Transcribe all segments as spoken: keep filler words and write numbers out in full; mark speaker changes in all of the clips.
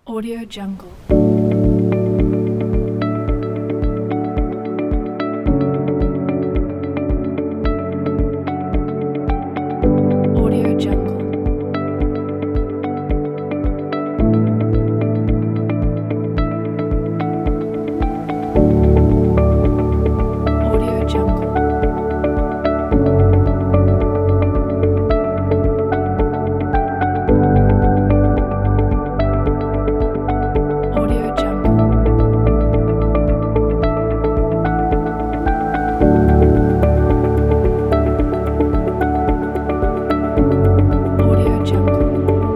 Speaker 1: Audio Jungle. Audio Jungle. Audio Jungle. Audio Jungle. Audio Jungle.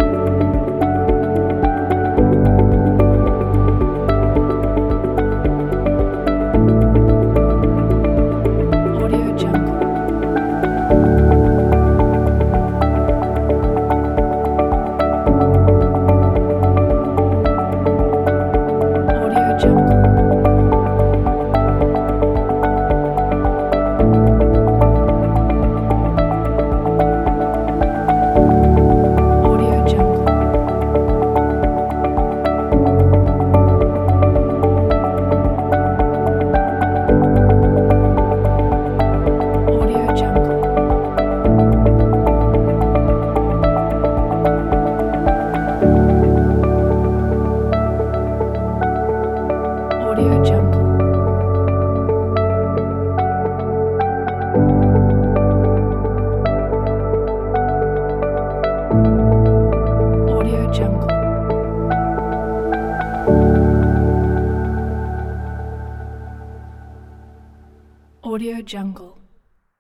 Speaker 1: Audio Jungle. Audio Jungle. Audio Jungle. Audio Jungle. Audio Jungle. Audio Jungle. Audio Jungle.